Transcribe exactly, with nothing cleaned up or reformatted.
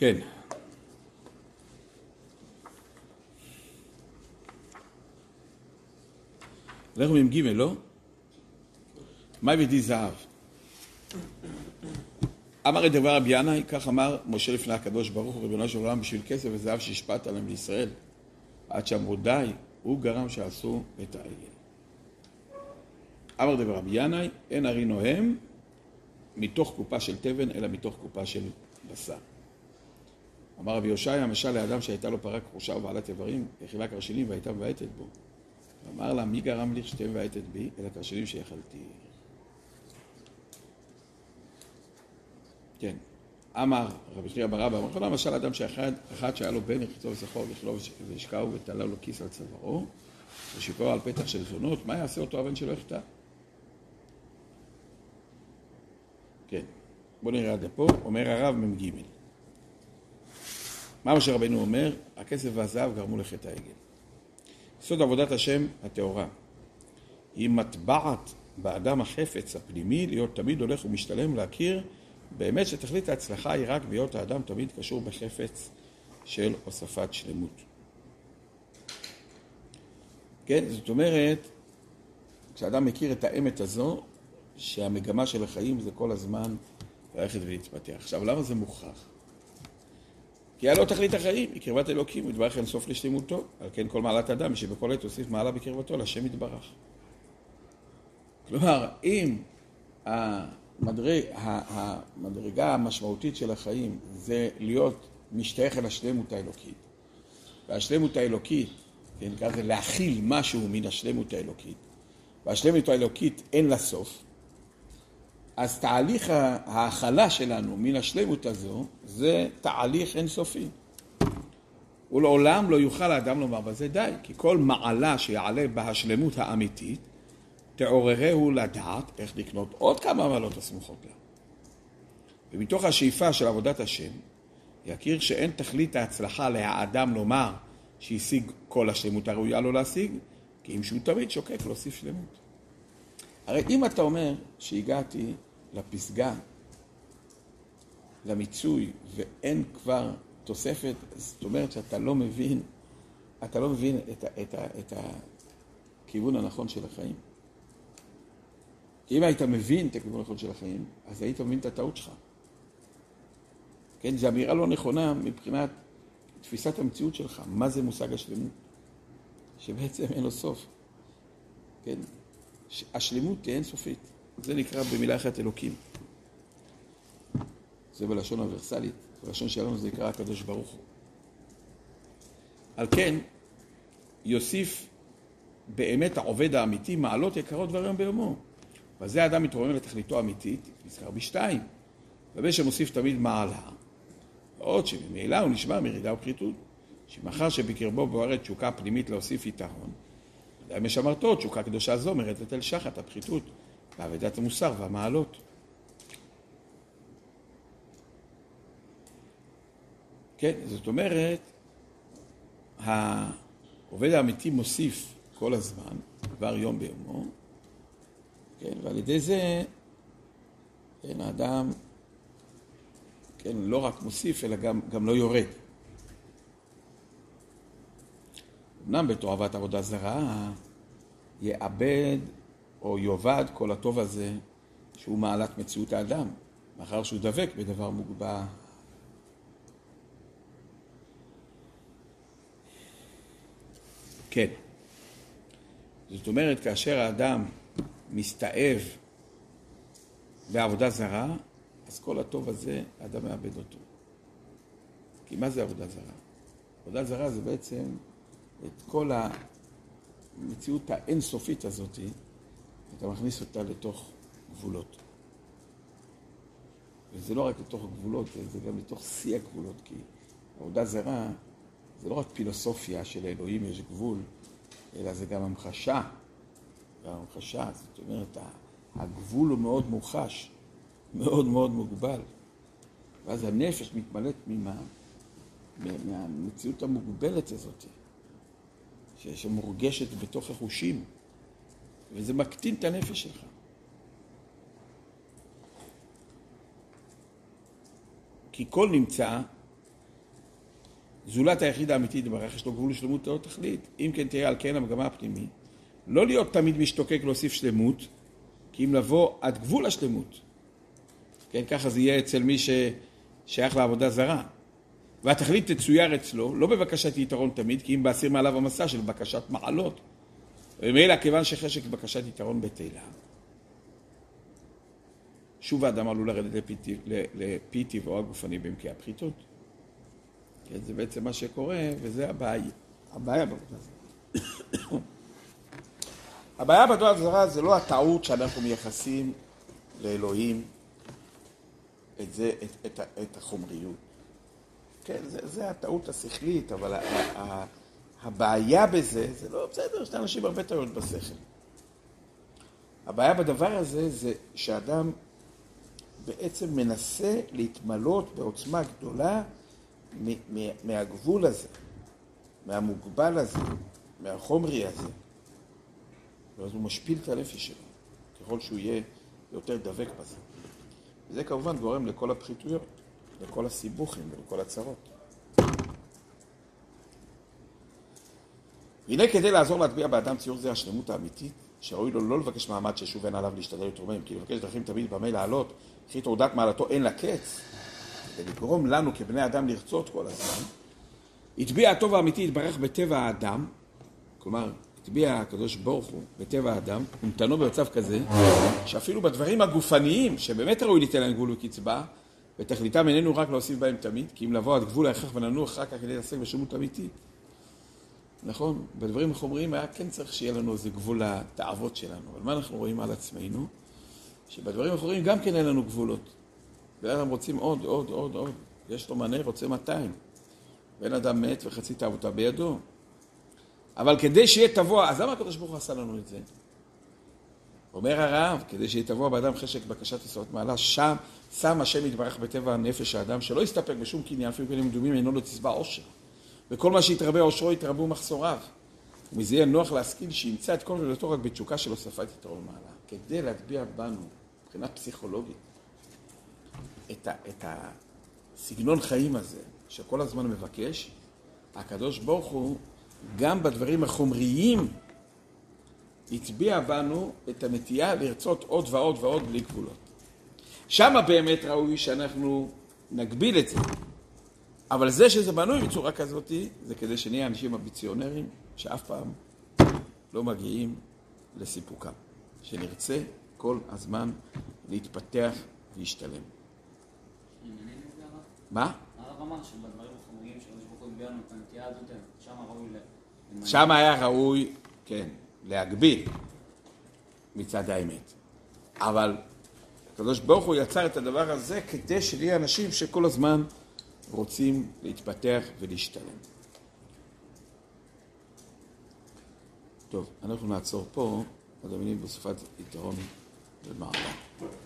כן. אנחנו עם ג' לא? מה הביא זהב? אמר את דבר רבי ינאי, כך אמר משה לפני הקדוש ברוך הוא, ריבונו של עולם, בשביל כסף וזהב שהשפעת עליהם בישראל, עד שאמרו די, הוא גרם שעשו את העגל. אמר דבר רבי ינאי, אין ארי נוהם מתוך קופה של תבן, אלא מתוך קופה של בשר. אמר רבי יושעיה, המשל לאדם שהייתה לו פרה כחושה ובעלת איברים, החילק קרשנים והייתה מבעטת בו. אמר לה, מי גרם לי שתהיה מבעטת בי, אלא קרשנים שיכלתי. כן. אמר רבי שנייה בר אבא, אמר כל המשל אדם שאחד אחד שהיה לו בן יחצו וזכור וכלוב וישקעו ותעלה לו כיס על צווארו ושיפרו על פתח של זונות, מה יעשה אותו הבן שלו יחטא? כן. בואו נראה עד לפה. אומר הרב מ"ג. מה משה רבנו אומר? הכסף והזהב גרמו לחטא העגל. יסוד עבודת השם הטהורה היא מטבעת באדם החפץ הפנימי להיות תמיד הולך ומשתלם להכיר באמת שתכלית ההצלחה היא רק בהיות האדם תמיד קשור בחפץ של הוספת שלמות. כן, זאת אומרת, כשאדם מכיר את האמת הזו, שהמגמה של החיים זה כל הזמן ללכת ולהתפתח. עכשיו, למה זה מוכרח? כי היה לו תכלית החיים, היא קרבת אלוקים, הוא יתברך אין סוף לשלמותו, על כן כל מעלת אדם, שבכל עת הוסיף מעלה בקרבתו, להשם יתברך. כלומר, אם המדרג, המדרגה המשמעותית של החיים זה להיות משתייך אל השלמות האלוקית, והשלמות האלוקית, כן, נקרא זה להכיל משהו מן השלמות האלוקית, והשלמות האלוקית אין לה סוף, אז תהליך ההאכלה שלנו מן השלמות הזו, זה תהליך אינסופי. ולעולם לא יוכל האדם לומר בזה די, כי כל מעלה שיעלה בהשלמות האמיתית, תעוררהו לדעת איך לקנות עוד כמה מעלות הסמוכות לה. ומתוך השאיפה של עבודת השם, יכיר שאין תכלית ההצלחה להאדם לומר שהשיג כל השלמות הראויה לו להשיג, כי אם שהוא תמיד שוקק להוסיף שלמות. הרי אם אתה אומר שהגעתי לפסגה, למיצוי, ואין כבר תוספת, זאת אומרת שאתה לא מבין, אתה לא מבין את, ה, את, ה, את הכיוון הנכון של החיים. כי אם היית מבין את הכיוון הנכון של החיים, אז היית מבין את הטעות שלך. כן, זו אמירה לא נכונה מבחינת תפיסת המציאות שלך. מה זה מושג השלמות? שבעצם אין לו סוף. כן? השלמות תהיה אינסופית. זה נקרא במילה אחת אלוקים. זה בלשון אוניברסלית. בלשון שלנו זה נקרא הקדוש ברוך הוא. על כן, יוסיף באמת העובד האמיתי מעלות יקרות דברים ביומו. וזה האדם מתרומם לתכליתו האמיתית, נזכר בשתיים. ובן שמוסיף תמיד מעלה. עוד שממילא הוא נשמע מרידה ופחיתות. שמחר שבקרבו בוערת תשוקה פנימית להוסיף יתרון, אדם משמרתו, תשוקה קדושה זו מרדת אל שחת הפחיתות, בעבודת המוסר והמעלות. כן, זאת אומרת, העובד האמיתי מוסיף כל הזמן, דבר יום ביומו, כן, ועל ידי זה, כן, האדם, כן, לא רק מוסיף, אלא גם, גם לא יורד. אמנם בתועבת עבודה זרה, יאבד או יובד כל הטוב הזה, שהוא מעלת מציאות האדם, מאחר שהוא דבק בדבר מוגבל. כן. זאת אומרת, כאשר האדם מסתאב בעבודה זרה, אז כל הטוב הזה, האדם מאבד אותו. כי מה זה עבודה זרה? עבודה זרה זה בעצם את כל המציאות האינסופית הזאת, אתה מכניס אותה לתוך גבולות. וזה לא רק לתוך הגבולות, זה גם לתוך שיא הגבולות, כי עבודה זרה זה לא רק פילוסופיה של אלוהים יש גבול, אלא זה גם המחשה. גם המחשה, זאת אומרת, הגבול הוא מאוד מוחש, מאוד מאוד מוגבל. ואז הנפש מתמלאת ממה? מהמציאות המוגבלת הזאת, שמורגשת בתוך החושים, וזה מקטין את הנפש שלך. כי כל נמצא זולת היחיד האמיתי יתברך, יש לו גבול שלמות לא תכלית. אם כן תראה על כן המגמה הפנימי, לא להיות תמיד משתוקק להוסיף שלמות, כי אם לבוא עד גבול השלמות. כן, ככה זה יהיה אצל מי ששייך לעבודה זרה. והתכלית תצויר אצלו, לא בבקשת יתרון תמיד, כי אם באסיר מעליו המסע של בקשת מעלות. ומילא כיוון שחשק בקשת יתרון בטלה. שוב האדם עלול לרדת לפי טבעו הגופני בעמקי הפחיתות. כן, זה בעצם מה שקורה, וזה הבעיה. הבעיה בעבודה זרה. הבעיה בעבודה זרה זה לא הטעות שאנחנו מייחסים לאלוהים את זה, את, את, את החומריות. כן, זה, זה הטעות השכלית, אבל ה, ה, הבעיה בזה, זה לא בסדר, יש לאנשים הרבה טעויות בשכל. הבעיה בדבר הזה זה שאדם בעצם מנסה להתמלות בעוצמה גדולה מהגבול הזה, מהמוגבל הזה, מהחומרי הזה. ואז הוא משפיל את הנפש שלו, ככל שהוא יהיה יותר דבק בזה. וזה כמובן גורם לכל הפחיתויות, לכל הסיבוכים ולכל הצרות. והנה כדי לעזור להטביע באדם ציור זה השלמות האמיתית, שראוי לו לא לבקש מעמד ששוב אין עליו להשתדל לתרומם, כי לבקש דרכים תמיד במה לעלות, כי תעודת מעלתו אין לה קץ, כדי לגרום לנו כבני אדם לרצות כל הזמן, הטביע הטוב האמיתי יתברך בטבע האדם, כלומר, הטביע הקדוש ברוך הוא בטבע האדם, ומתנו במצב כזה, שאפילו בדברים הגופניים, שבאמת ראוי ליתן להם גבול וקצבה, ותכליתם איננו רק להוסיף בהם תמיד, כי אם לבוא עד גבול ההכרח וננוח רק כדי לעסק בשלמות אמיתית. נכון, בדברים החומריים היה כן צריך שיהיה לנו איזה גבול לתאוות שלנו, אבל מה אנחנו רואים על עצמנו? שבדברים החומריים גם כן אין לנו גבולות. בן אדם רוצים עוד, עוד, עוד, עוד. יש לו מנה, רוצה מאתיים. בן אדם מת וחצי תאוותה בידו. אבל כדי שיהיה תבוע, אז למה הקדוש ברוך הוא עשה לנו את זה? אומר הרב, כדי שיהיה תבוע באדם חשק בקשת יסוד מעלה, שם שם השם יתברך בטבע הנפש האדם, שלא יסתפק בשום קניין, אפילו כלים מדומים, אינו לו תשבע עושר. וכל מה שיתרבה עושרו יתרבו מחסוריו. ומזה יהיה נוח להשכיל שימצא את כל מילתו רק בתשוקה של הוספת יתרון מעלה. כדי להטביע בנו, מבחינה פסיכולוגית, את, ה, את הסגנון חיים הזה, שכל הזמן מבקש, הקדוש ברוך הוא, גם בדברים החומריים, הצביע בנו את הנטייה לרצות עוד ועוד ועוד בלי גבולות. שמה באמת ראוי שאנחנו נגביל את זה. אבל זה שזה בנוי בצורה כזאת, זה כדי שנהיה אנשים אמביציונרים, שאף פעם לא מגיעים לסיפוקם. שנרצה כל הזמן להתפתח ולהשתלם. מה? הרב אמר שבדברים החומריים של השבוכות ביאנו את הנטייה הזאת, שם ראוי ל... שם היה ראוי, כן, להגביל מצד האמת. אבל הקדוש ברוך הוא יצר את הדבר הזה כדי שנהיה אנשים שכל הזמן רוצים להתפתח ולהשתלם. טוב, אנחנו נעצור פה, מדמינים בסופת יתרון ומעלה.